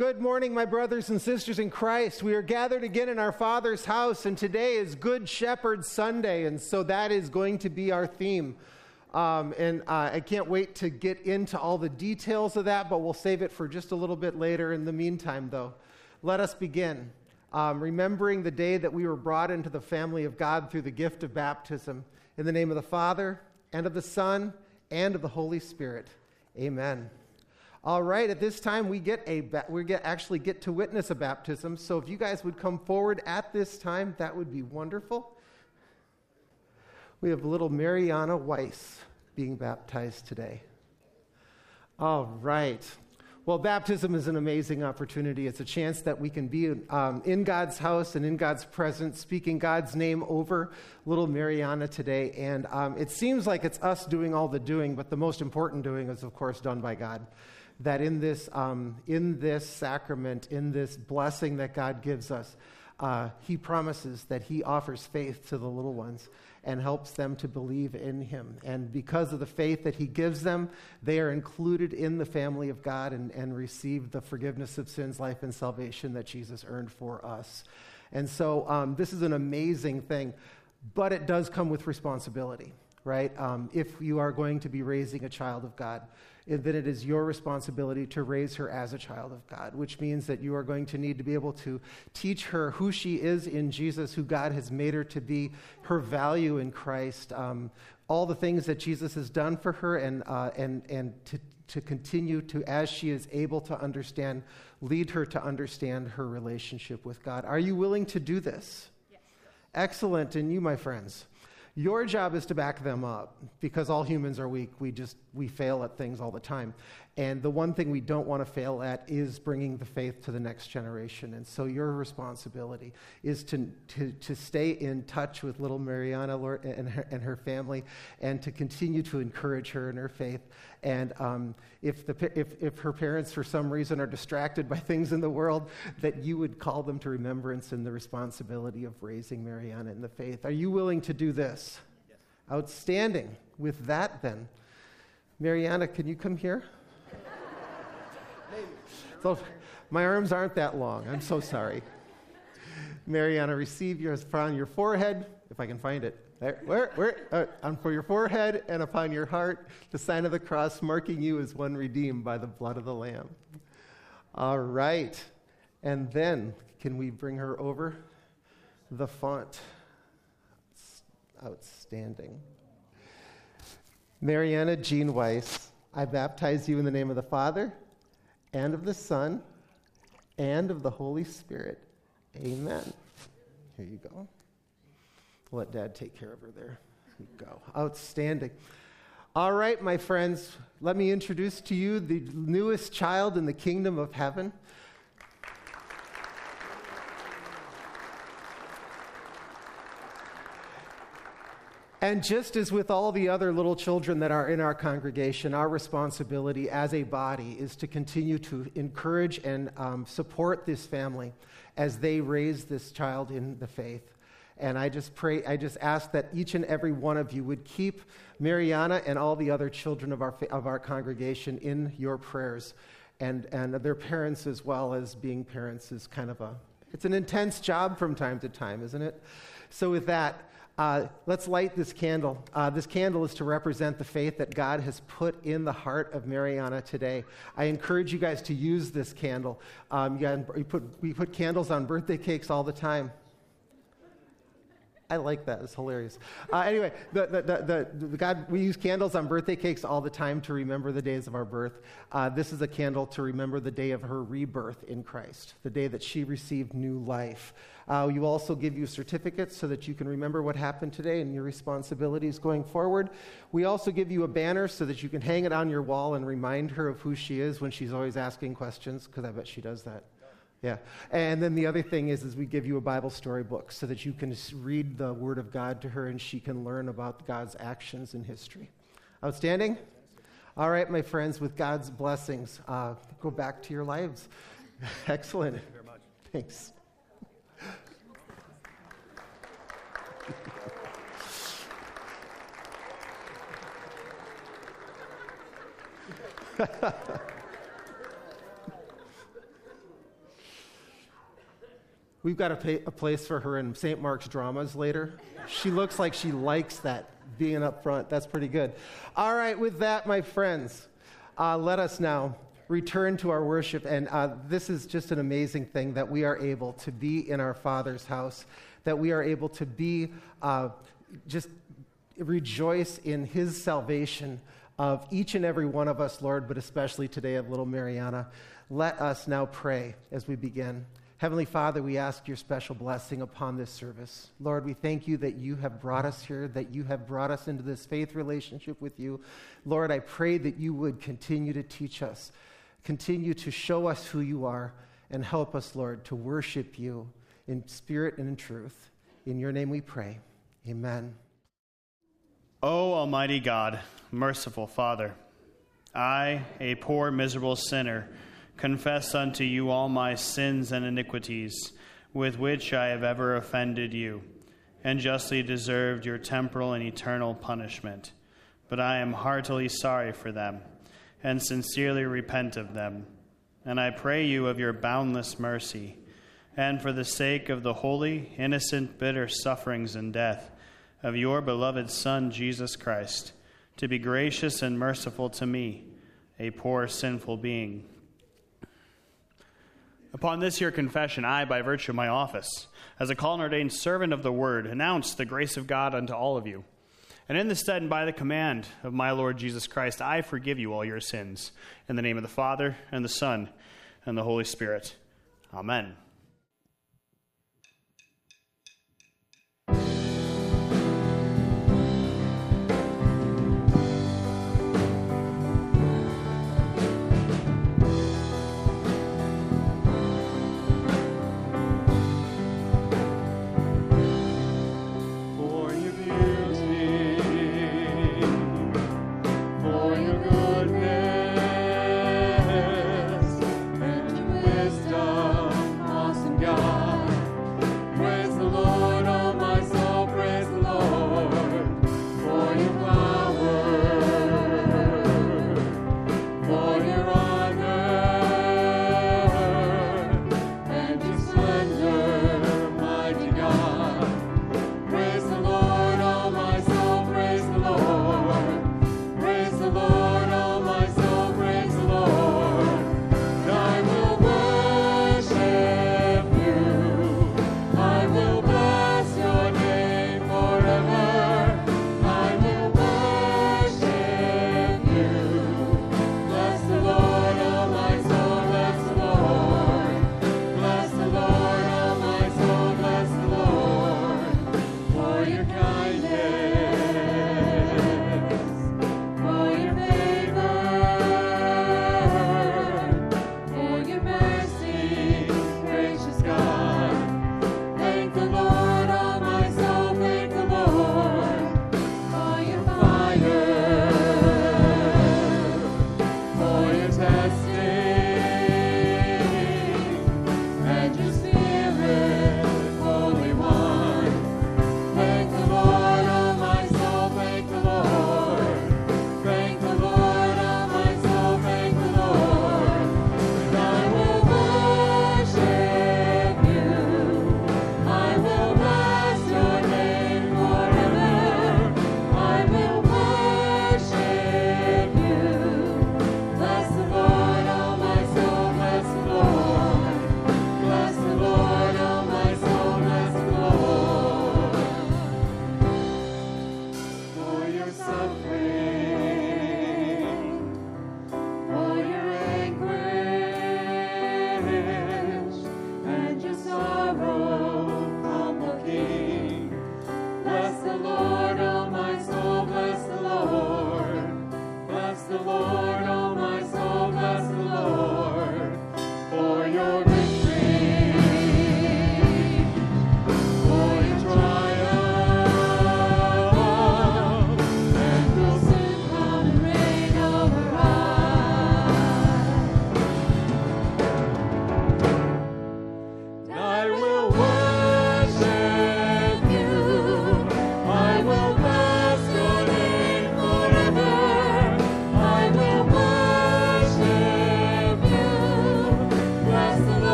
Good morning, my brothers and sisters in Christ. We are gathered again in our Father's house, and today is Good Shepherd Sunday, and so that is going to be our theme. I can't wait to get into all the details of that, but we'll save it for just a little bit later. In the meantime, though, let us begin. Remembering the day that we were brought into the family of God through the gift of baptism. In the name of the Father, and of the Son, and of the Holy Spirit. Amen. All right, at this time we actually get to witness a baptism. So if you guys would come forward at this time, that would be wonderful. We have little Mariana Weiss being baptized today. All right. Well, baptism is an amazing opportunity. It's a chance that we can be in God's house and in God's presence, speaking God's name over little Mariana today. And it seems like it's us doing all the doing, but the most important doing is, of course, done by God. That in this sacrament, in this blessing that God gives us, He promises that He offers faith to the little ones and helps them to believe in Him. And because of the faith that He gives them, they are included in the family of God and receive the forgiveness of sins, life, and salvation that Jesus earned for us. And so this is an amazing thing, but it does come with responsibility, right? If you are going to be raising a child of God, then it is your responsibility to raise her as a child of God, which means that you are going to need to be able to teach her who she is in Jesus, who God has made her to be, her value in Christ, all the things that Jesus has done for her, and to continue to, as she is able to understand, lead her to understand her relationship with God. Are you willing to do this? Yes. Excellent. And you, my friends? Your job is to back them up, because all humans are weak. We fail at things all the time. And the one thing we don't want to fail at is bringing the faith to the next generation. And so your responsibility is to stay in touch with little Mariana, Lord, and her family, and to continue to encourage her in her faith. And if her parents for some reason are distracted by things in the world, that you would call them to remembrance in the responsibility of raising Mariana in the faith. Are you willing to do this? Yes. Outstanding. With that, then, Mariana, can you come here? So, my arms aren't that long. I'm so sorry. Mariana, receive yours upon your forehead, if I can find it. There, for your forehead and upon your heart, the sign of the cross, marking you as one redeemed by the blood of the Lamb. All right. And then, can we bring her over? The font. Outstanding. Mariana Jean Weiss, I baptize you in the name of the Father, and of the Son, and of the Holy Spirit. Amen. Here you go. Let Dad take care of her there. Here you go. Outstanding. All right, my friends, let me introduce to you the newest child in the kingdom of heaven. And just as with all the other little children that are in our congregation, our responsibility as a body is to continue to encourage and support this family as they raise this child in the faith. And I just ask that each and every one of you would keep Mariana and all the other children of our congregation in your prayers, and their parents as well. As being parents is it's an intense job from time to time, isn't it? So with that, let's light this candle. This candle is to represent the faith that God has put in the heart of Mariana today. I encourage you guys to use this candle. We put candles on birthday cakes all the time. I like that. It's hilarious. Anyway, we use candles on birthday cakes all the time to remember the days of our birth. This is a candle to remember the day of her rebirth in Christ, the day that she received new life. You also give you certificates so that you can remember what happened today and your responsibilities going forward. We also give you a banner so that you can hang it on your wall and remind her of who she is when she's always asking questions, because I bet she does that. Yeah. And then the other thing is we give you a Bible storybook so that you can read the Word of God to her and she can learn about God's actions in history. Outstanding? All right, my friends, with God's blessings, go back to your lives. Excellent. Thank you very much. Thanks. We've got a place for her in St. Mark's dramas later. She looks like she likes that, being up front. That's pretty good. All right, with that, my friends, let us now return to our worship. And this is just an amazing thing that we are able to be in our Father's house, that we are able to be just rejoice in his salvation of each and every one of us, Lord, but especially today of little Mariana. Let us now pray as we begin. Heavenly Father, we ask your special blessing upon this service. Lord, we thank you that you have brought us here, that you have brought us into this faith relationship with you. Lord, I pray that you would continue to teach us, continue to show us who you are, and help us, Lord, to worship you in spirit and in truth. In your name we pray. Amen. O Almighty God, merciful Father, I, a poor, miserable sinner, confess unto you all my sins and iniquities, with which I have ever offended you, and justly deserved your temporal and eternal punishment. But I am heartily sorry for them, and sincerely repent of them. And I pray you of your boundless mercy, and for the sake of the holy, innocent, bitter sufferings and death of your beloved Son, Jesus Christ, to be gracious and merciful to me, a poor, sinful being. Upon this your confession, I, by virtue of my office, as a called and ordained servant of the word, announce the grace of God unto all of you. And in the stead and by the command of my Lord Jesus Christ, I forgive you all your sins. In the name of the Father, and the Son, and the Holy Spirit. Amen.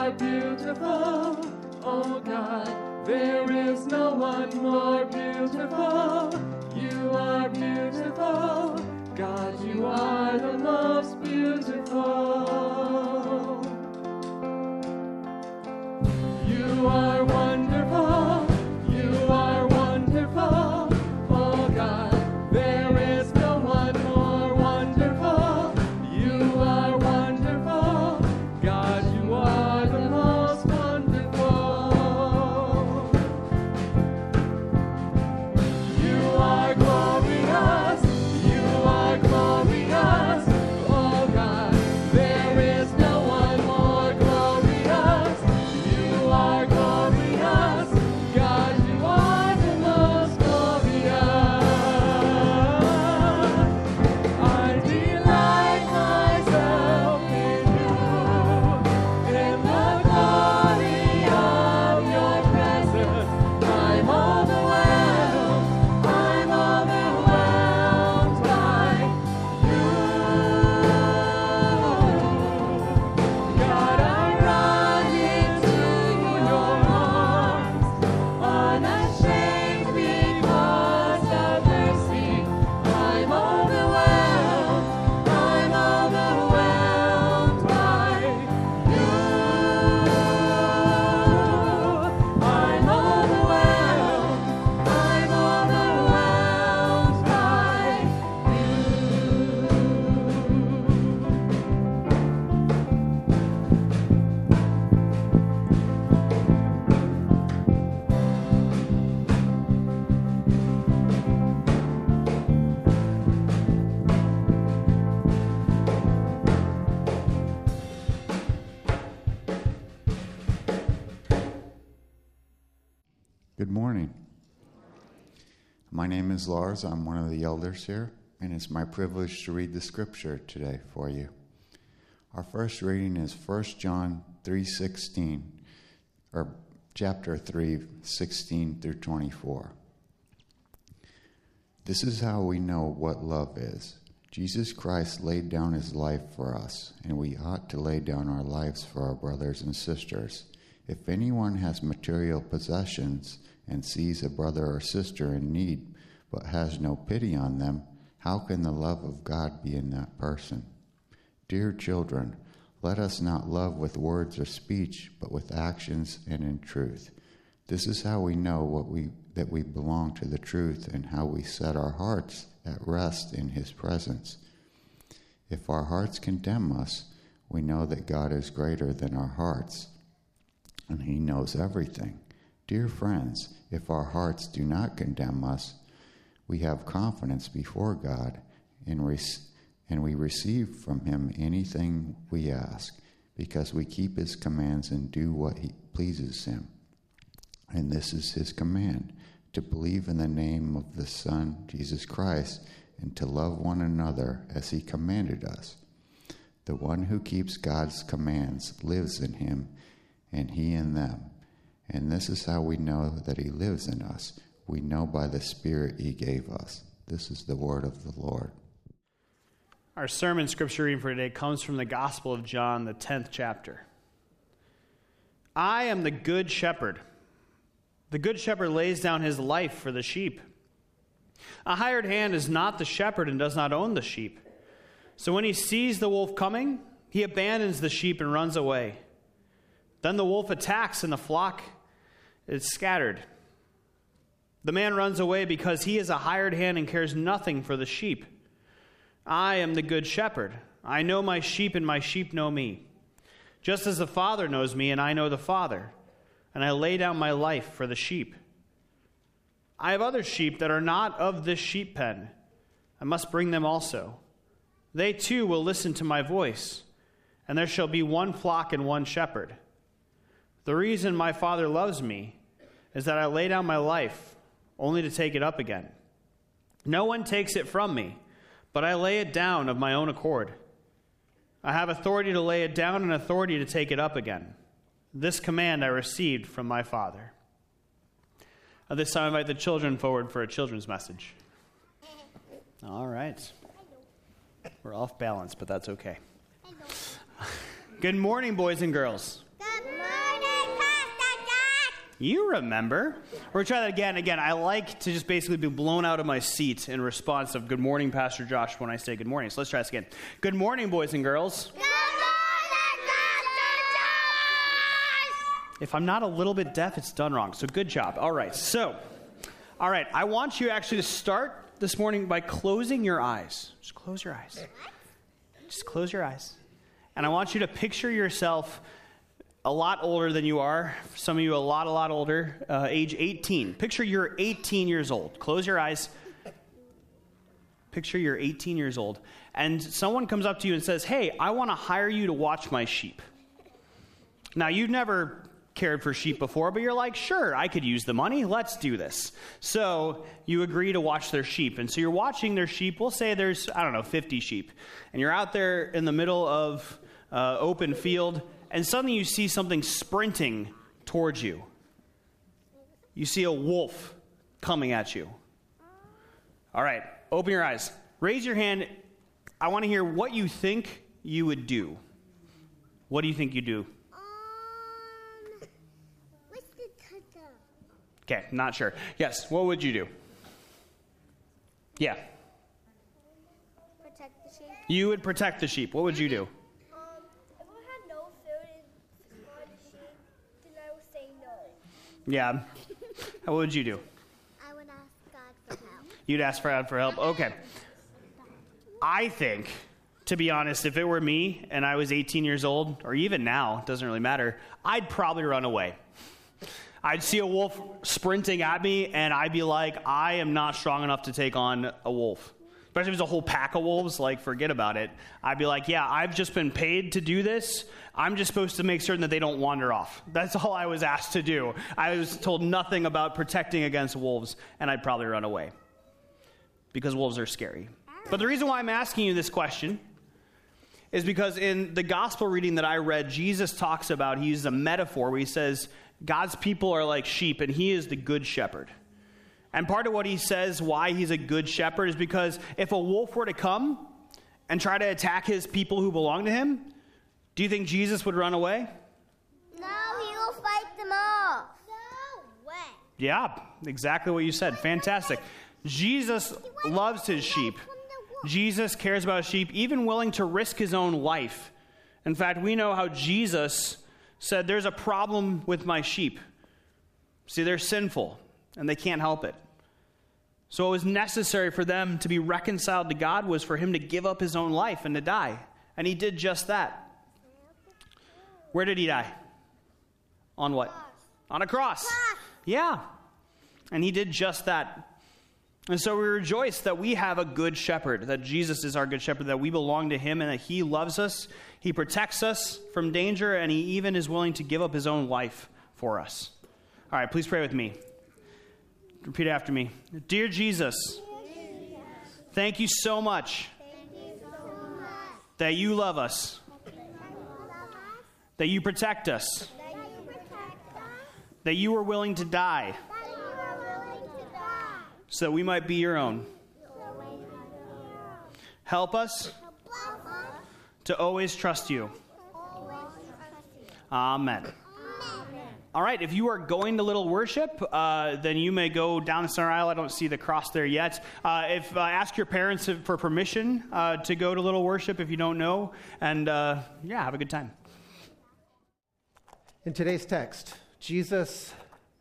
are beautiful, oh God, there is no one more beautiful. You are beautiful, God, you are the most beautiful. You are wonderful, you are wonderful, oh God, there is no one more wonderful. You are wonderful, God, you are the most wonderful. You are glorious, you are glorious, oh God, there is no one more glorious. You are glorious, God, you are the most glorious. I delight myself in you, in the glory of your presence. I'm overwhelmed by you. God, I run into your arms, unashamed because of mercy. I'm overwhelmed by you. I'm overwhelmed by Good morning. My name is Lars. I'm one of the elders here, and it's my privilege to read the scripture today for you. Our first reading is 1 John 3:16, or chapter 3, 16 through 24. This is how we know what love is. Jesus Christ laid down his life for us, and we ought to lay down our lives for our brothers and sisters. If anyone has material possessions and sees a brother or sister in need but has no pity on them, how can the love of God be in that person? Dear children, let us not love with words or speech, but with actions and in truth. This is how we know that we belong to the truth, and how we set our hearts at rest in his presence. If our hearts condemn us, we know that God is greater than our hearts, and he knows everything. Dear friends, if our hearts do not condemn us, we have confidence before God, and we receive from him anything we ask, because we keep his commands and do what he pleases him. And this is his command, to believe in the name of the Son, Jesus Christ, and to love one another as he commanded us. The one who keeps God's commands lives in him, and he in them. And this is how we know that he lives in us. We know by the Spirit he gave us. This is the word of the Lord. Our sermon scripture reading for today comes from the Gospel of John, the 10th chapter. I am the good shepherd. The good shepherd lays down his life for the sheep. A hired hand is not the shepherd and does not own the sheep. So when he sees the wolf coming, he abandons the sheep and runs away. Then the wolf attacks and the flock is scattered. The man runs away because he is a hired hand and cares nothing for the sheep. I am the good shepherd. I know my sheep and my sheep know me. Just as the Father knows me and I know the Father, and I lay down my life for the sheep. I have other sheep that are not of this sheep pen. I must bring them also. They too will listen to my voice, and there shall be one flock and one shepherd. The reason my Father loves me is that I lay down my life only to take it up again. No one takes it from me, but I lay it down of my own accord. I have authority to lay it down and authority to take it up again. This command I received from my Father. At this time, I invite the children forward for a children's message. All right. We're off balance, but that's okay. Good morning, boys and girls. Good morning. You remember. We're going to try that again. Again, I like to just basically be blown out of my seat in response of good morning, Pastor Josh, when I say good morning. So let's try this again. Good morning, boys and girls. Good morning, Pastor Josh! If I'm not a little bit deaf, it's done wrong. So good job. All right. I want you actually to start this morning by closing your eyes. Just close your eyes. Just close your eyes. And I want you to picture yourself a lot older than you are. Some of you a lot older, age 18. Picture you're 18 years old. Close your eyes. Picture you're 18 years old. And someone comes up to you and says, hey, I want to hire you to watch my sheep. Now, you've never cared for sheep before, but you're like, sure, I could use the money. Let's do this. So you agree to watch their sheep. And so you're watching their sheep. We'll say there's, 50 sheep. And you're out there in the middle of open field, and suddenly you see something sprinting towards you. You see a wolf coming at you. All right, open your eyes. Raise your hand. I want to hear what you think you would do. What do you think you'd do? What's the tutu? Okay, not sure. Yes, what would you do? Yeah. Protect the sheep. You would protect the sheep. What would you do? If I had no food for the sheep, then I would say no. Yeah. What would you do? I would ask God for help. You'd ask for God for help. Okay. I think, to be honest, if it were me and I was 18 years old, or even now, it doesn't really matter, I'd probably run away. I'd see a wolf sprinting at me, and I'd be like, I am not strong enough to take on a wolf. Especially if it's a whole pack of wolves, like, forget about it. I'd be like, yeah, I've just been paid to do this. I'm just supposed to make certain that they don't wander off. That's all I was asked to do. I was told nothing about protecting against wolves, and I'd probably run away. Because wolves are scary. But the reason why I'm asking you this question is because in the gospel reading that I read, Jesus talks about, he uses a metaphor where he says, God's people are like sheep, and he is the good shepherd. And part of what he says why he's a good shepherd is because if a wolf were to come and try to attack his people who belong to him, do you think Jesus would run away? No, he will fight them off. No way. Yeah, exactly what you said. Fantastic. Jesus loves his sheep. Jesus cares about sheep, even willing to risk his own life. In fact, we know how Jesus said, there's a problem with my sheep. See, they're sinful, and they can't help it. So it was necessary for them to be reconciled to God was for him to give up his own life and to die. And he did just that. Where did he die? On what? On a cross. Yeah. And he did just that. And so we rejoice that we have a good shepherd, that Jesus is our good shepherd, that we belong to him and that he loves us, he protects us from danger, and he even is willing to give up his own life for us. All right, please pray with me. Repeat after me. Dear Jesus, thank you so much that you love us, that you protect us, that you were willing to die so that we might be your own. Help us to always trust you. Amen. All right, if you are going to Little Worship, then you may go down the center aisle. I don't see the cross there yet. Ask your parents for permission to go to Little Worship if you don't know. And have a good time. In today's text, Jesus,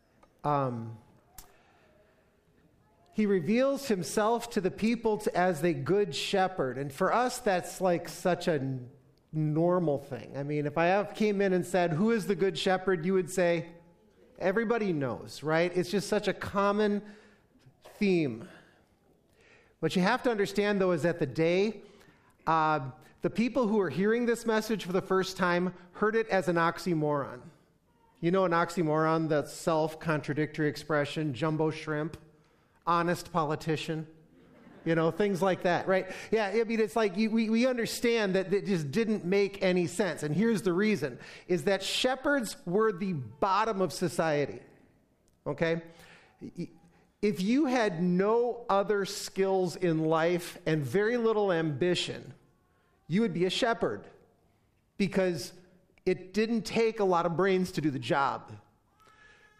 he reveals himself to the people as the good shepherd. And for us, that's like such a normal thing. I mean, if I came in and said, who is the good shepherd? You would say, everybody knows, right? It's just such a common theme. What you have to understand, though, is that the day, the people who are hearing this message for the first time heard it as an oxymoron. You know an oxymoron, that self-contradictory expression, jumbo shrimp, honest politician, things like that, right? Yeah, I mean, it's like we understand that it just didn't make any sense. And here's the reason, is that shepherds were the bottom of society, okay? If you had no other skills in life and very little ambition, you would be a shepherd because it didn't take a lot of brains to do the job.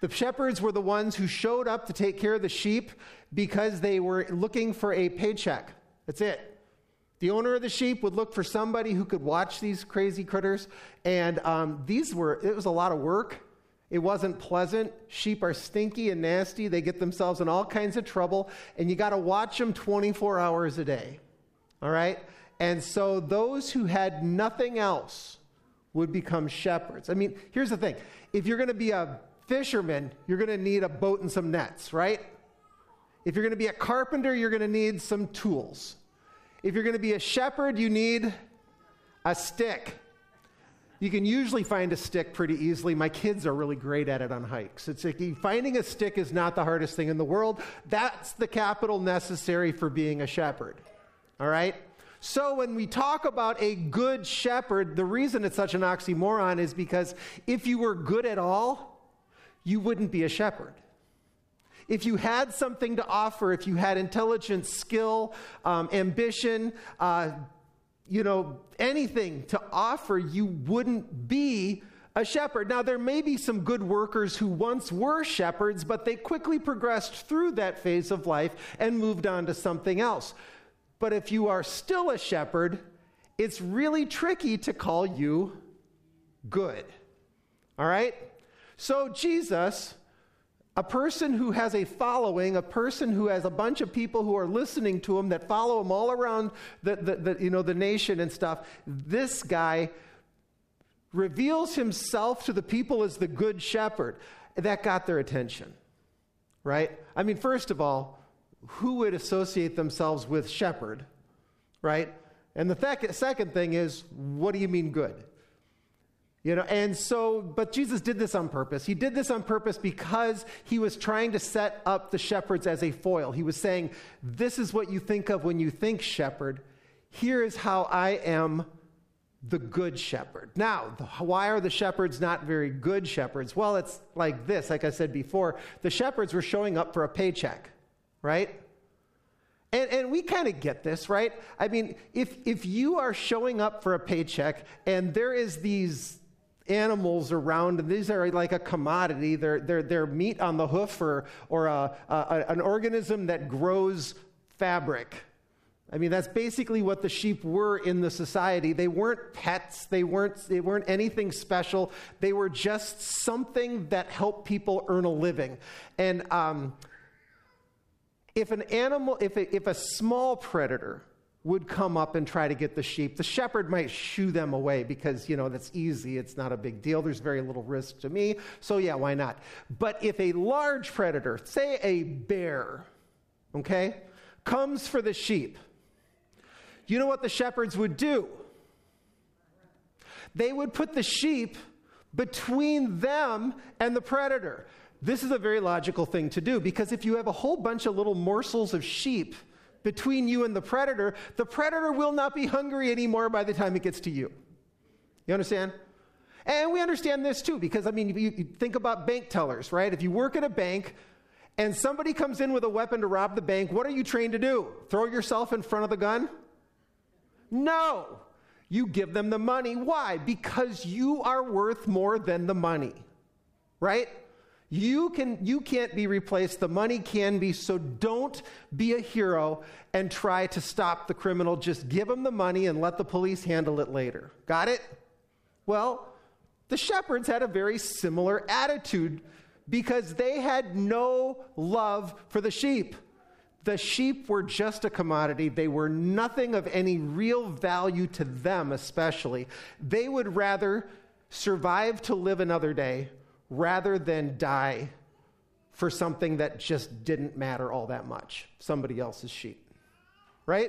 The shepherds were the ones who showed up to take care of the sheep because they were looking for a paycheck. That's it. The owner of the sheep would look for somebody who could watch these crazy critters. And it was a lot of work. It wasn't pleasant. Sheep are stinky and nasty. They get themselves in all kinds of trouble. And you got to watch them 24 hours a day. All right? And so those who had nothing else would become shepherds. I mean, here's the thing. If you're going to be a fisherman, you're going to need a boat and some nets, right? If you're going to be a carpenter, you're going to need some tools. If you're going to be a shepherd, you need a stick. You can usually find a stick pretty easily. My kids are really great at it on hikes. It's like finding a stick is not the hardest thing in the world. That's the capital necessary for being a shepherd. All right? So when we talk about a good shepherd, the reason it's such an oxymoron is because if you were good at all, you wouldn't be a shepherd. If you had something to offer, if you had intelligence, skill, ambition, anything to offer, you wouldn't be a shepherd. Now, there may be some good workers who once were shepherds, but they quickly progressed through that phase of life and moved on to something else. But if you are still a shepherd, it's really tricky to call you good. All right? So Jesus, a person who has a following, a person who has a bunch of people who are listening to him that follow him all around the nation and stuff, this guy reveals himself to the people as the good shepherd. That got their attention, right? I mean, first of all, who would associate themselves with shepherd, right? And the second thing is, what do you mean good? But Jesus did this on purpose. He did this on purpose because he was trying to set up the shepherds as a foil. He was saying, this is what you think of when you think shepherd. Here is how I am the good shepherd. Now, why are the shepherds not very good shepherds? Well, it's like this. Like I said before, the shepherds were showing up for a paycheck, right? And we kind of get this, right? I mean, if you are showing up for a paycheck and there is these animals around, and these are like a commodity, they're meat on the hoof or an organism that grows fabric. I mean, that's basically what the sheep were in the society. They weren't pets. They weren't anything special. They were just something that helped people earn a living. And if a small predator would come up and try to get the sheep, the shepherd might shoo them away because, that's easy. It's not a big deal. There's very little risk to me. So yeah, why not? But if a large predator, say a bear, okay, comes for the sheep, you know what the shepherds would do? They would put the sheep between them and the predator. This is a very logical thing to do because if you have a whole bunch of little morsels of sheep between you and the predator will not be hungry anymore by the time it gets to you. You understand? And we understand this too because, you think about bank tellers, right? If you work at a bank and somebody comes in with a weapon to rob the bank, what are you trained to do? Throw yourself in front of the gun? No. You give them the money. Why? Because you are worth more than the money, right? You can't be replaced. The money can be. So don't be a hero and try to stop the criminal. Just give them the money and let the police handle it later. Got it? Well, the shepherds had a very similar attitude because they had no love for the sheep. The sheep were just a commodity. They were nothing of any real value to them, especially. They would rather survive to live another day rather than die for something that just didn't matter all that much, somebody else's sheep, right?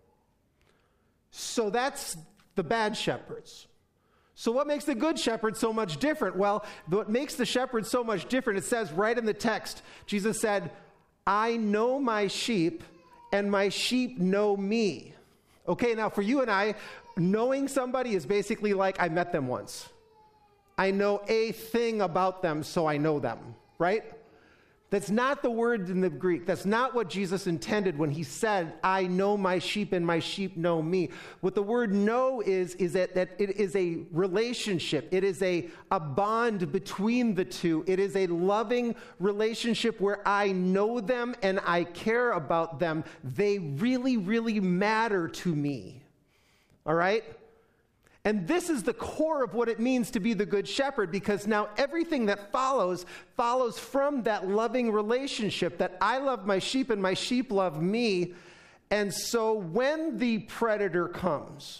So that's the bad shepherds. So what makes the good shepherd so much different? Well, what makes the shepherd so much different, it says right in the text, Jesus said, I know my sheep and my sheep know me. Okay, now for you and I, knowing somebody is basically like I met them once. I know a thing about them, so I know them, right? That's not the word in the Greek. That's not what Jesus intended when he said, I know my sheep and my sheep know me. What the word know is that it is a relationship. It is a bond between the two. It is a loving relationship where I know them and I care about them. They really, really matter to me. All right? And this is the core of what it means to be the good shepherd, because now everything that follows from that loving relationship, that I love my sheep and my sheep love me. And so when the predator comes,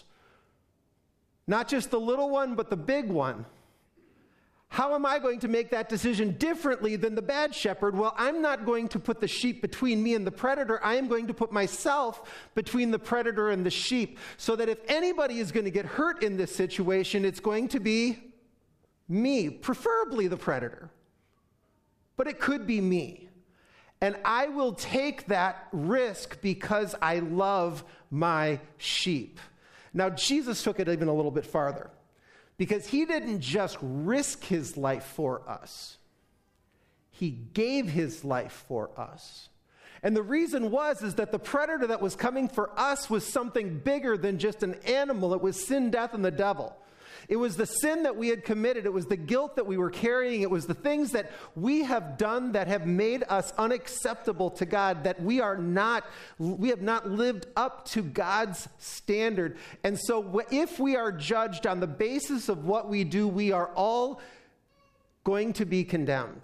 not just the little one, but the big one, how am I going to make that decision differently than the bad shepherd? Well, I'm not going to put the sheep between me and the predator. I am going to put myself between the predator and the sheep, so that if anybody is going to get hurt in this situation, it's going to be me, preferably the predator. But it could be me. And I will take that risk because I love my sheep. Now, Jesus took it even a little bit farther, because he didn't just risk his life for us. He gave his life for us. And the reason is that the predator that was coming for us was something bigger than just an animal. It was sin, death, and the devil. It was the sin that we had committed. It was the guilt that we were carrying. It was the things that we have done that have made us unacceptable to God, that we have not lived up to God's standard. And so if we are judged on the basis of what we do, we are all going to be condemned.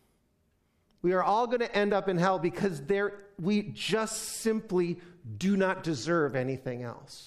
We are all going to end up in hell, because we just simply do not deserve anything else.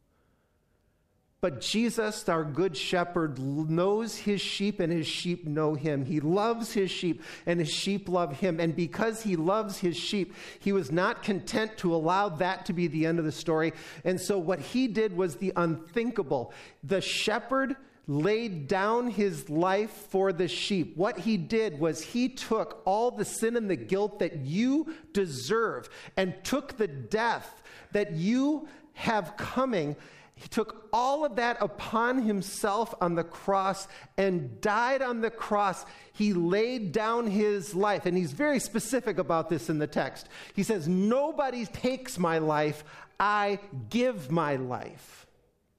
But Jesus, our good shepherd, knows his sheep and his sheep know him. He loves his sheep and his sheep love him. And because he loves his sheep, he was not content to allow that to be the end of the story. And so what he did was the unthinkable. The shepherd laid down his life for the sheep. What he did was he took all the sin and the guilt that you deserve and took the death that you have coming. He took all of that upon himself on the cross and died on the cross. He laid down his life. And he's very specific about this in the text. He says, nobody takes my life, I give my life.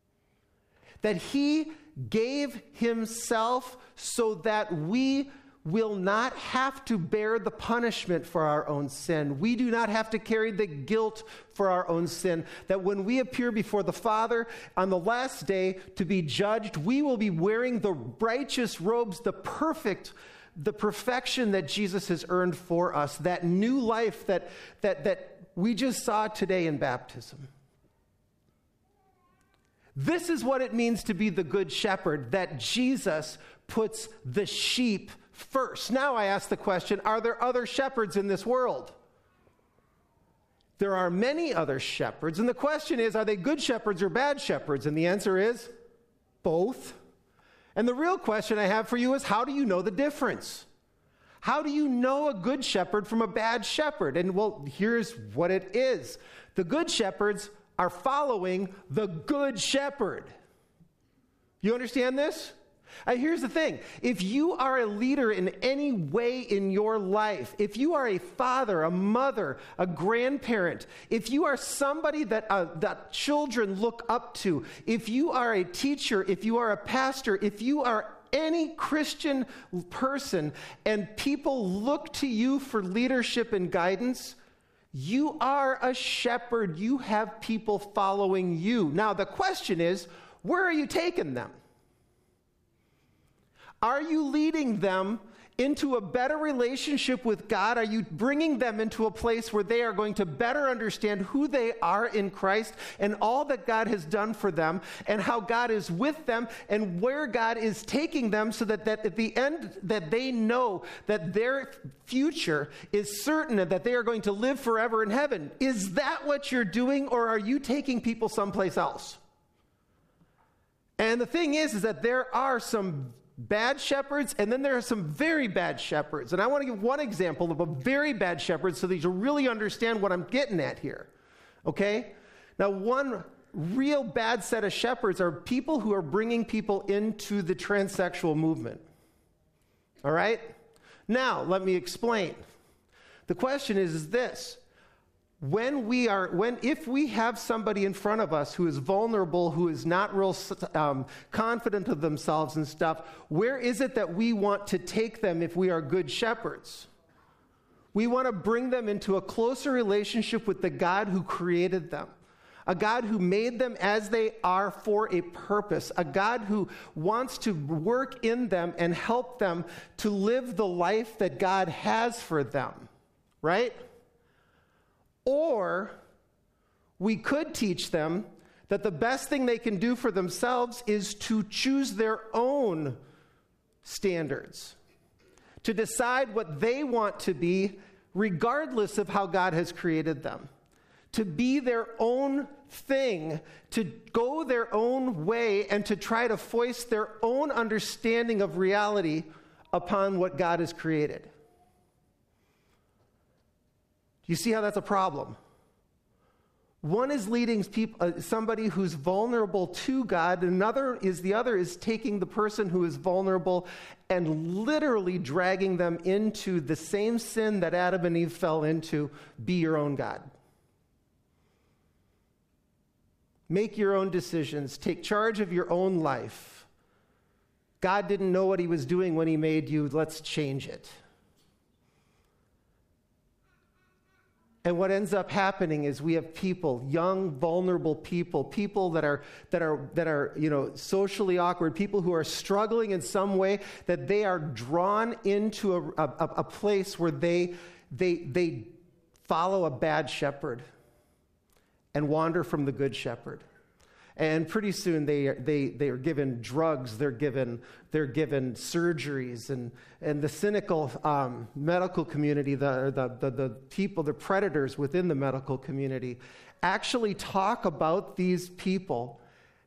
That he gave himself so that we will not have to bear the punishment for our own sin. We do not have to carry the guilt for our own sin. That when we appear before the Father on the last day to be judged, we will be wearing the righteous robes, the perfection that Jesus has earned for us, that new life that we just saw today in baptism. This is what it means to be the good shepherd, that Jesus puts the sheep first. Now I ask the question, are there other shepherds in this world? There are many other shepherds. And the question is, are they good shepherds or bad shepherds? And the answer is both. And the real question I have for you is, how do you know the difference? How do you know a good shepherd from a bad shepherd? And well, here's what it is. The good shepherds are following the good shepherd. You understand this? Here's the thing. If you are a leader in any way in your life, if you are a father, a mother, a grandparent, if you are somebody that children look up to, if you are a teacher, if you are a pastor, if you are any Christian person and people look to you for leadership and guidance, you are a shepherd. You have people following you. Now, the question is, where are you taking them? Are you leading them into a better relationship with God? Are you bringing them into a place where they are going to better understand who they are in Christ and all that God has done for them and how God is with them and where God is taking them, so that at the end that they know that their future is certain and that they are going to live forever in heaven? Is that what you're doing, or are you taking people someplace else? And the thing is that there are some bad shepherds, and then there are some very bad shepherds. And I want to give one example of a very bad shepherd so that you really understand what I'm getting at here. Okay? Now, one real bad set of shepherds are people who are bringing people into the transsexual movement. All right? Now, let me explain. The question is this: if we have somebody in front of us who is vulnerable, who is not real confident of themselves and stuff, where is it that we want to take them if we are good shepherds? We want to bring them into a closer relationship with the God who created them, a God who made them as they are for a purpose, a God who wants to work in them and help them to live the life that God has for them, right? Or we could teach them that the best thing they can do for themselves is to choose their own standards, to decide what they want to be regardless of how God has created them, to be their own thing, to go their own way, and to try to foist their own understanding of reality upon what God has created. You see how that's a problem? One is leading somebody who's vulnerable to God, and the other is taking the person who is vulnerable and literally dragging them into the same sin that Adam and Eve fell into. Be your own God. Make your own decisions. Take charge of your own life. God didn't know what he was doing when he made you. Let's change it. And what ends up happening is we have people, young, vulnerable people that are socially awkward, people who are struggling in some way, that they are drawn into a place where they follow a bad shepherd and wander from the good shepherd. And pretty soon they are given drugs, they're given surgeries, and the cynical medical community, the people, the predators within the medical community, actually talk about these people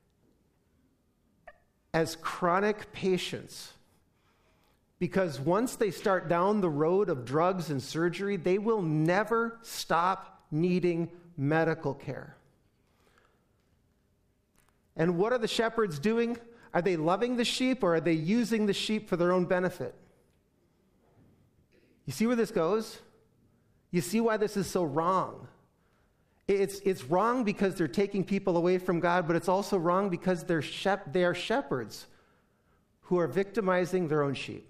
as chronic patients. Because once they start down the road of drugs and surgery, they will never stop needing medical care. And what are the shepherds doing? Are they loving the sheep, or are they using the sheep for their own benefit? You see where this goes? You see why this is so wrong? It's wrong because they're taking people away from God, but it's also wrong because they are shepherds who are victimizing their own sheep.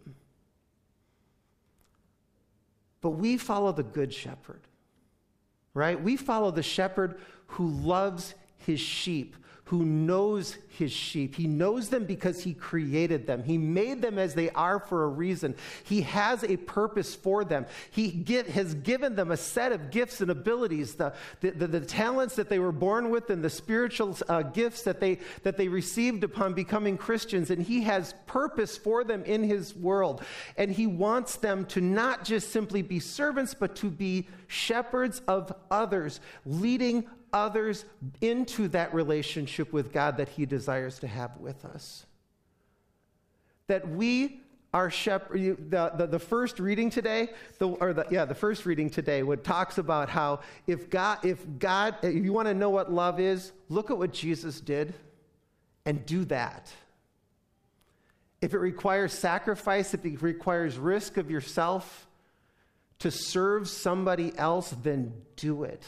But we follow the good shepherd, right? We follow the shepherd who loves his sheep, who knows his sheep. He knows them because he created them. He made them as they are for a reason. He has a purpose for them. He has given them a set of gifts and abilities, the talents that they were born with, and the spiritual gifts that they received upon becoming Christians. And he has purpose for them in his world. And he wants them to not just simply be servants, but to be shepherds of others, leading others into that relationship with God that he desires to have with us. That we are shepherd. The first reading today, the first reading today, what talks about how if you want to know what love is, look at what Jesus did and do that. If it requires sacrifice, if it requires risk of yourself to serve somebody else, then do it.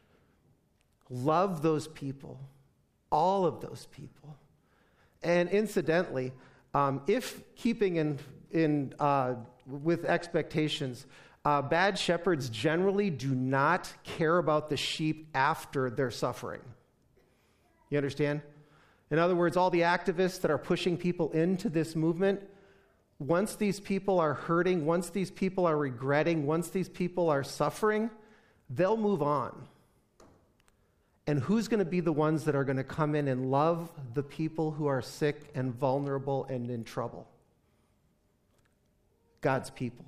Love those people, all of those people. And incidentally, if keeping in with expectations, bad shepherds generally do not care about the sheep after their suffering. You understand? In other words, all the activists that are pushing people into this movement, once these people are hurting, once these people are regretting, once these people are suffering, they'll move on. And who's going to be the ones that are going to come in and love the people who are sick and vulnerable and in trouble? God's people.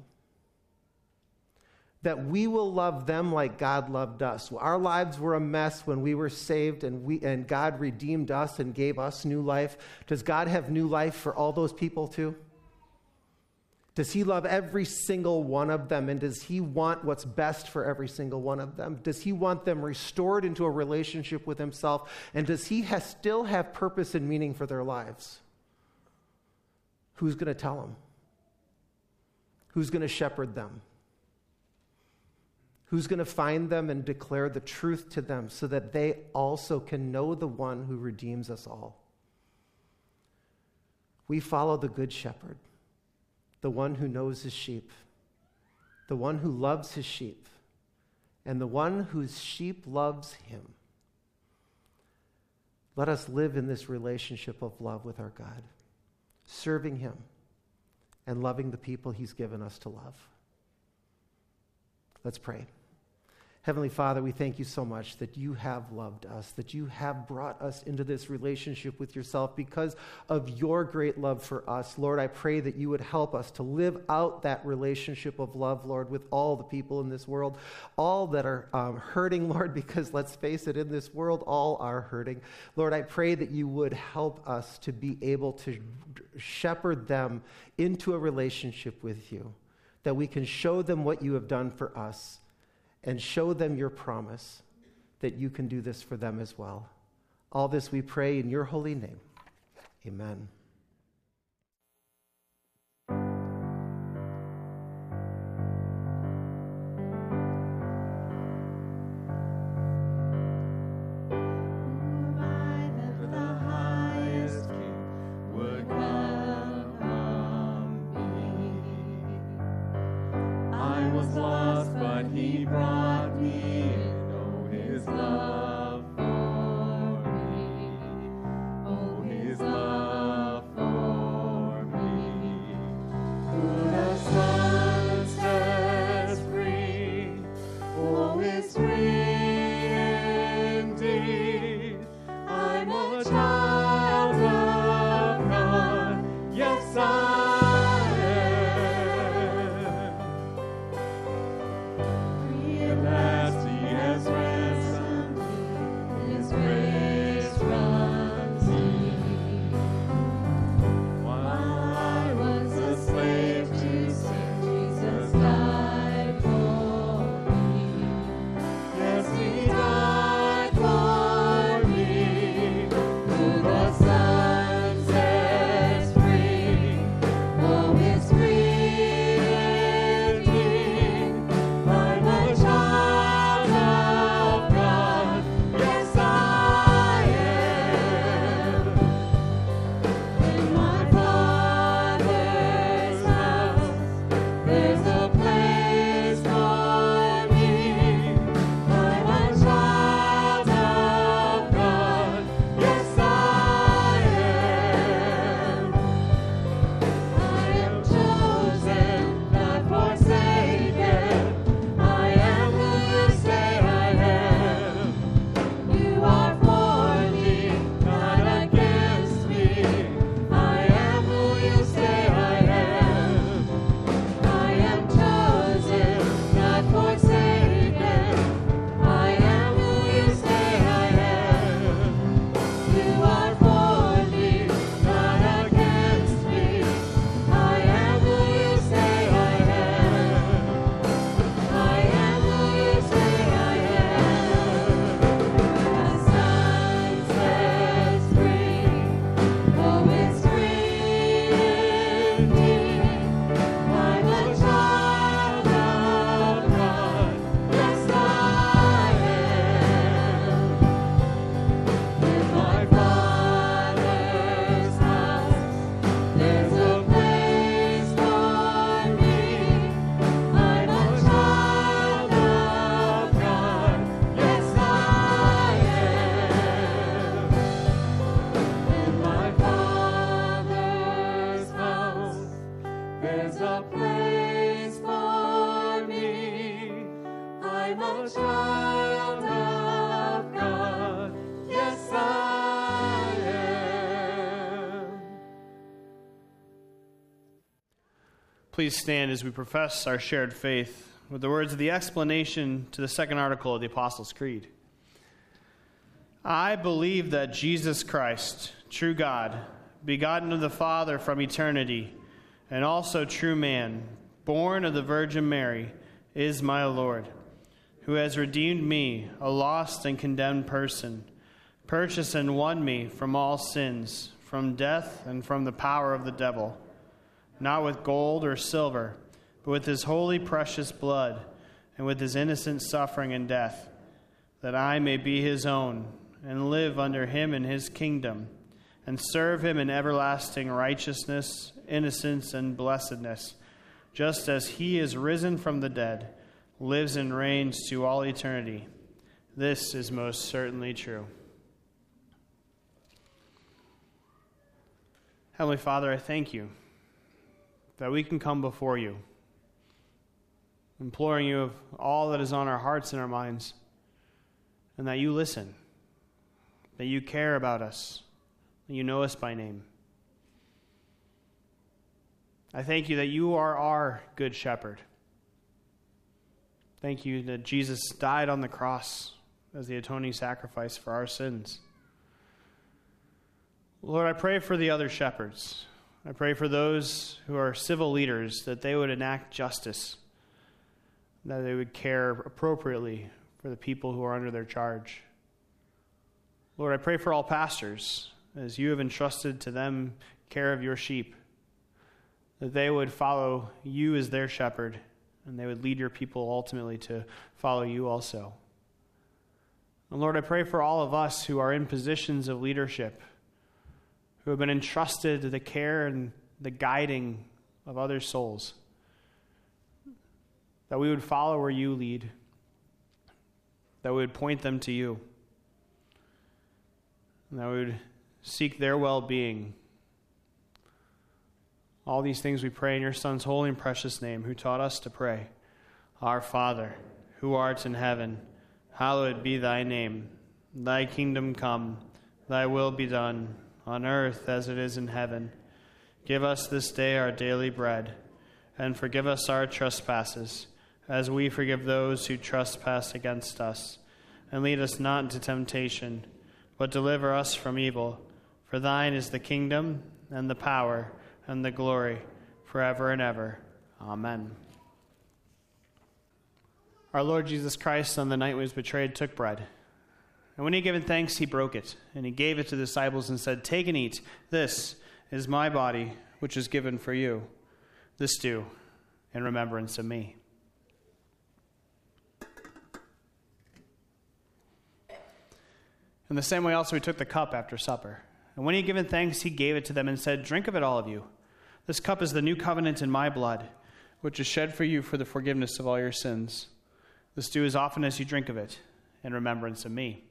That we will love them like God loved us. Our lives were a mess when we were saved, and God redeemed us and gave us new life. Does God have new life for all those people too? Does he love every single one of them? And does he want what's best for every single one of them? Does he want them restored into a relationship with himself? And does he still have purpose and meaning for their lives? Who's going to tell them? Who's going to shepherd them? Who's going to find them and declare the truth to them so that they also can know the one who redeems us all? We follow the Good Shepherd, the one who knows his sheep, the one who loves his sheep, and the one whose sheep loves him. Let us live in this relationship of love with our God, serving him and loving the people he's given us to love. Let's pray. Heavenly Father, we thank you so much that you have loved us, that you have brought us into this relationship with yourself because of your great love for us. Lord, I pray that you would help us to live out that relationship of love, Lord, with all the people in this world, all that are hurting, Lord, because let's face it, in this world, all are hurting. Lord, I pray that you would help us to be able to shepherd them into a relationship with you, that we can show them what you have done for us, and show them your promise that you can do this for them as well. All this we pray in your holy name. Amen. Please stand as we profess our shared faith with the words of the explanation to the second article of the Apostles' Creed. I believe that Jesus Christ, true God, begotten of the Father from eternity, and also true man, born of the Virgin Mary, is my Lord, who has redeemed me, a lost and condemned person, purchased and won me from all sins, from death and from the power of the devil, not with gold or silver, but with his holy precious blood, and with his innocent suffering and death, that I may be his own and live under him in his kingdom, and serve him in everlasting righteousness, innocence, and blessedness, just as he is risen from the dead, lives and reigns to all eternity. This is most certainly true. Heavenly Father, I thank you that we can come before you, imploring you of all that is on our hearts and our minds, and that you listen, that you care about us, that you know us by name. I thank you that you are our good shepherd. Thank you that Jesus died on the cross as the atoning sacrifice for our sins. Lord, I pray for the other shepherds. I pray for those who are civil leaders, that they would enact justice, that they would care appropriately for the people who are under their charge. Lord, I pray for all pastors, as you have entrusted to them care of your sheep, that they would follow you as their shepherd, and they would lead your people ultimately to follow you also. And Lord, I pray for all of us who are in positions of leadership, who have been entrusted to the care and the guiding of other souls, that we would follow where you lead, that we would point them to you, and that we would seek their well-being. All these things we pray in your Son's holy and precious name, who taught us to pray. Our Father, who art in heaven, hallowed be thy name. Thy kingdom come, thy will be done, on earth as it is in heaven. Give us this day our daily bread, and forgive us our trespasses, as we forgive those who trespass against us. And lead us not into temptation, but deliver us from evil. For thine is the kingdom, and the power, and the glory, forever and ever. Amen. Our Lord Jesus Christ, on the night he was betrayed, took bread. And when he had given thanks, he broke it, and he gave it to the disciples and said, "Take and eat. This is my body, which is given for you. This do in remembrance of me." In the same way also he took the cup after supper. And when he had given thanks, he gave it to them and said, "Drink of it, all of you. This cup is the new covenant in my blood, which is shed for you for the forgiveness of all your sins. This do as often as you drink of it in remembrance of me."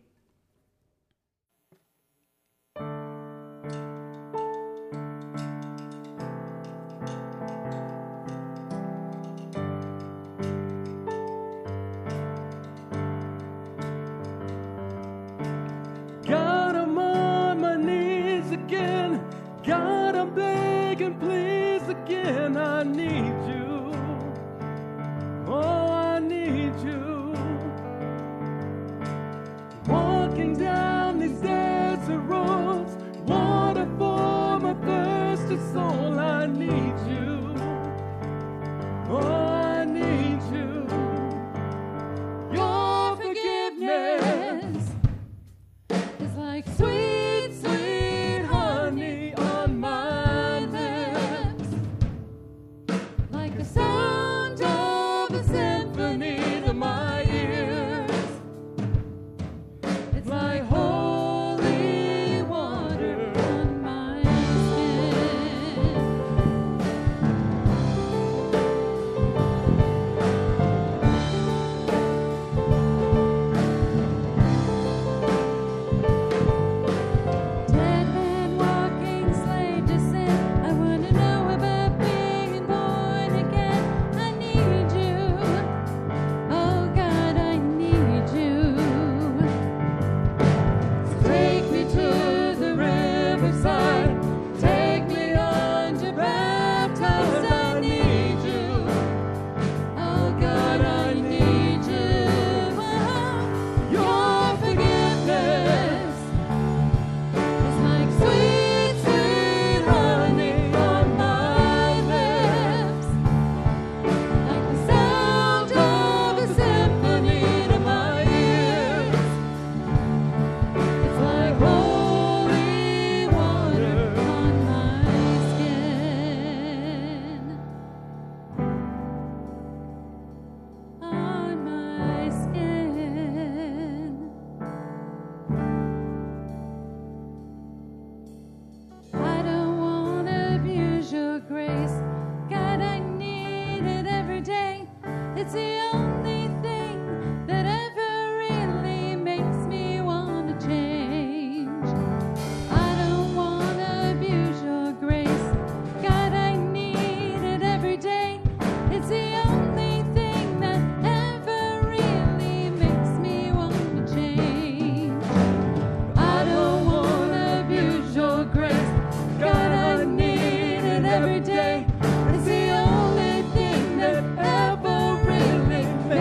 God, I'm on my knees again. God, I'm begging, please again. I need you. Oh, I need you. Walking down these desert roads, water for my thirsty soul. I need you. Oh, I need you. Your forgiveness is like sweet, sweet honey on my lips, like It's the only thing that ever really makes me want to change. I don't want to abuse your grace. God, I need it every day. It's the only thing that ever really makes me want to change. I don't want to abuse your grace. God, I need it every day. It's the only thing that ever really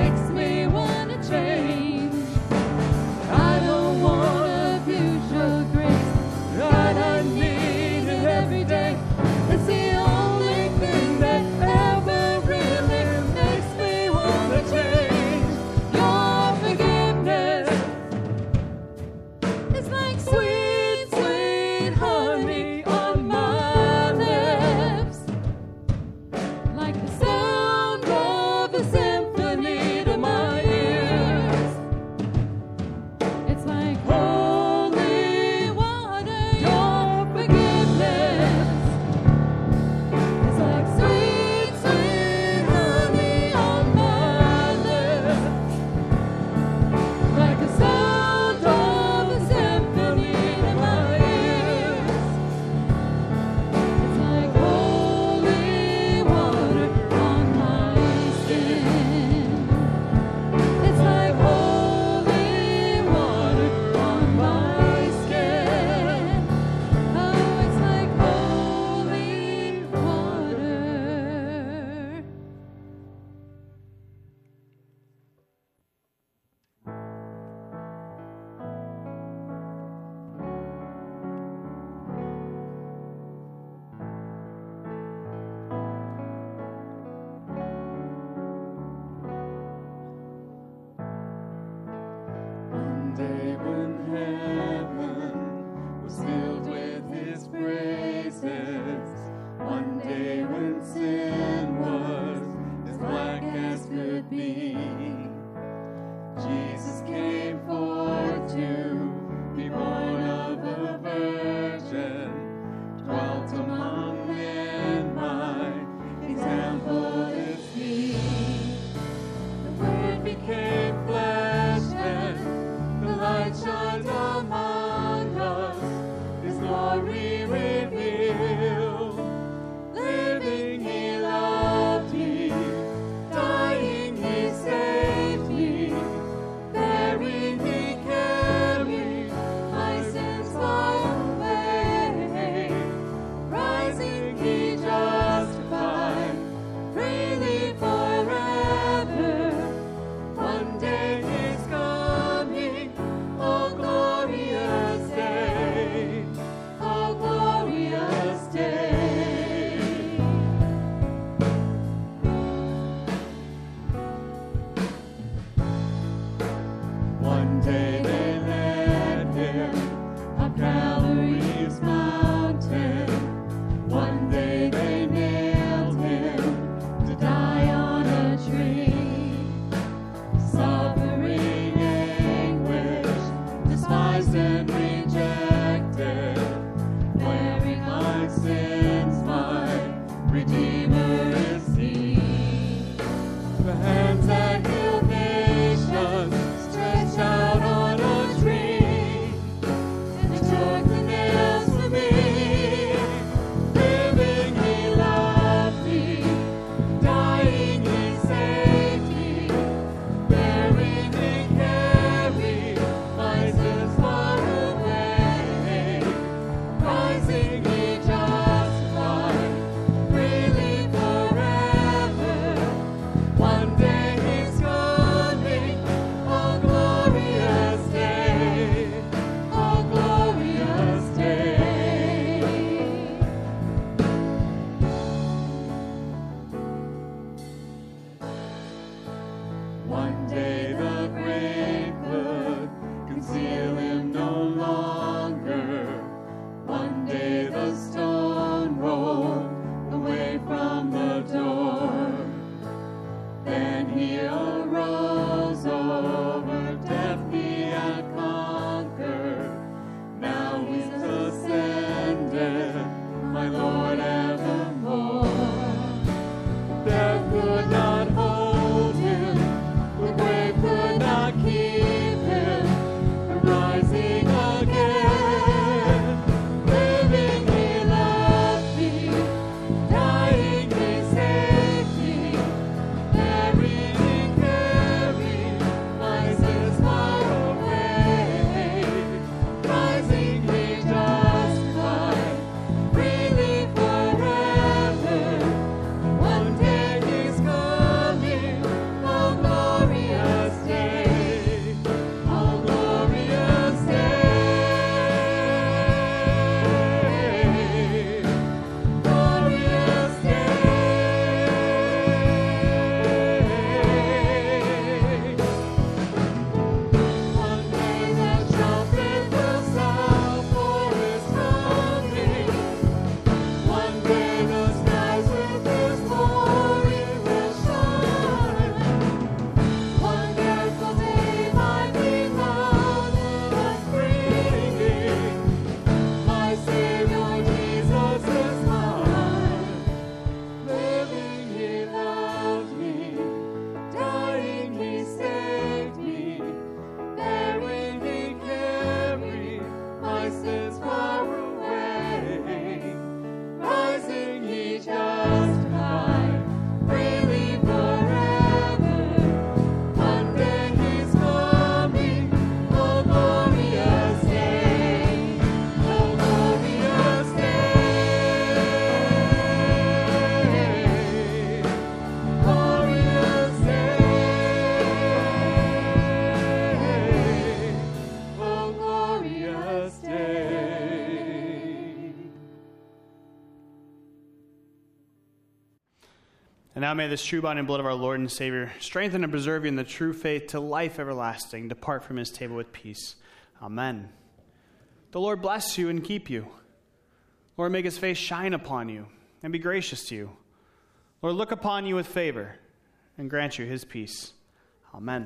And now may this true body and blood of our Lord and Savior strengthen and preserve you in the true faith to life everlasting. Depart from his table with peace. Amen. The Lord bless you and keep you. Lord, make his face shine upon you and be gracious to you. Lord, look upon you with favor and grant you his peace. Amen.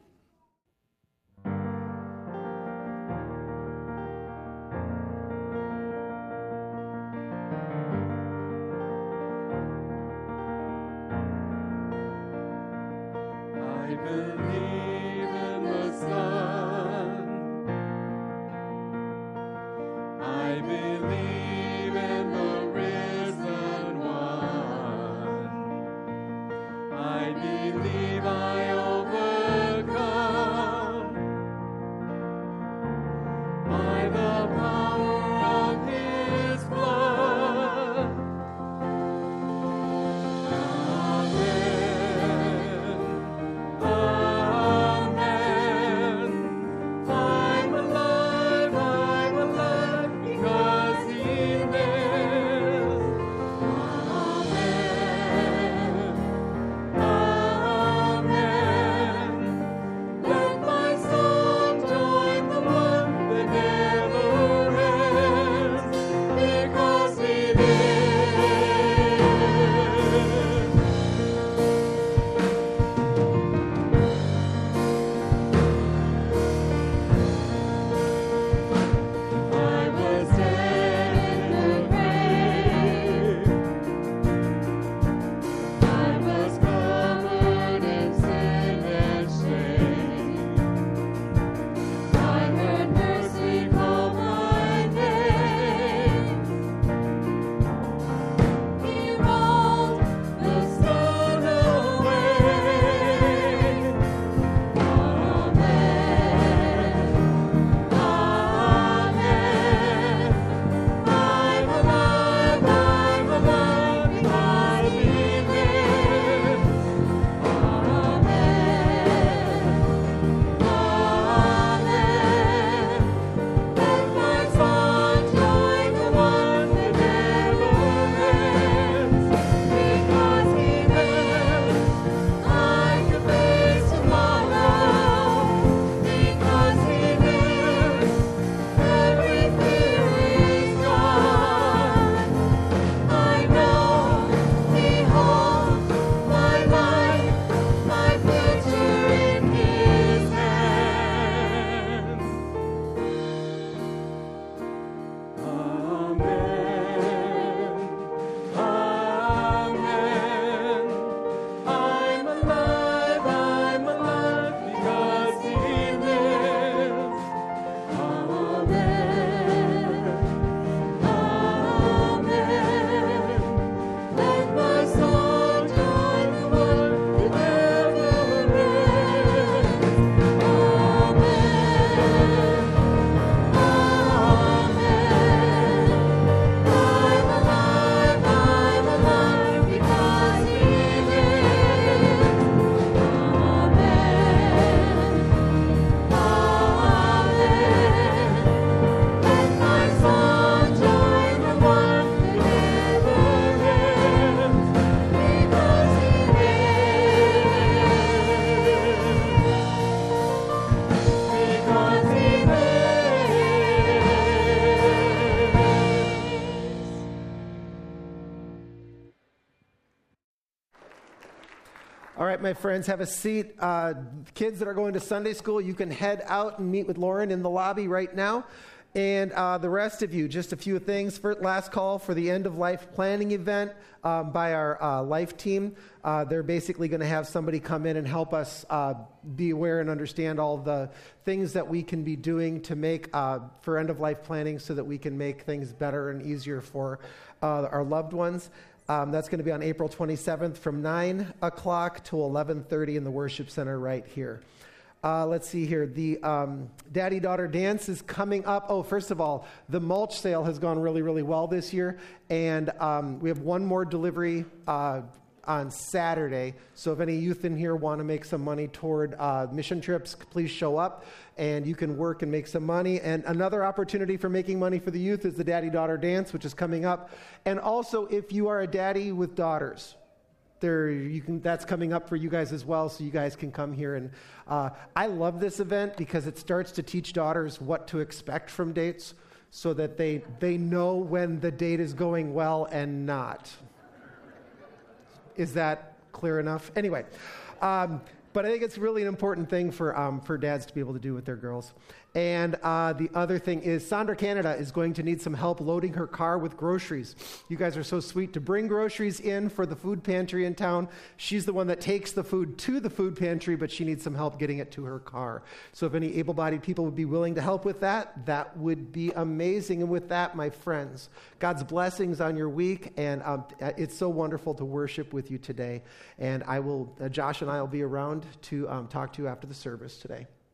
I believe in the Son. I believe in the risen One. I believe I overcome by the power of his blood. Amen. I'm alive because he lives. Amen. Let my soul join the one that never ends, because he I was dead in the grave. I was covered in sin and shame. I heard mercy call my name. He rolled the stone away. Amen. Amen. I'm alive because he lives. Amen. Let my song join the one that never ends, because he lives. I can face tomorrow, because he lives. Every fear is gone. I know he holds my life, my future in his hands. Amen. Amen. I'm alive because he lives. Amen. Amen. Let my soul join the one that never ends. Amen. I'm alive because he lives. Amen. Let my soul join the one that never ends, because he lives. Because he lives. All right, my friends, have a seat. Kids that are going to Sunday school, you can head out and meet with Lauren in the lobby right now. And the rest of you, just a few things. Last call for the end of life planning event by our life team. They're basically going to have somebody come in and help us be aware and understand all the things that we can be doing to make for end of life planning, so that we can make things better and easier for our loved ones. That's going to be on April 27th from 9 o'clock to 11:30 in the worship center right here. Let's see here. The Daddy-Daughter Dance is coming up. Oh, first of all, the mulch sale has gone really, really well this year. And we have one more delivery on Saturday. So if any youth in here want to make some money toward mission trips, please show up and you can work and make some money. And another opportunity for making money for the youth is the Daddy-Daughter Dance, which is coming up. And also, if you are a daddy with daughters, That's coming up for you guys as well, so you guys can come here. And I love this event because it starts to teach daughters what to expect from dates so that they know when the date is going well and not. Is that clear enough? Anyway, but I think it's really an important thing for dads to be able to do with their girls. And the other thing is Sandra Canada is going to need some help loading her car with groceries. You guys are so sweet to bring groceries in for the food pantry in town. She's the one that takes the food to the food pantry, but she needs some help getting it to her car. So if any able-bodied people would be willing to help with that, that would be amazing. And with that, my friends, God's blessings on your week, and it's so wonderful to worship with you today. And Josh and I will be around to talk to you after the service today.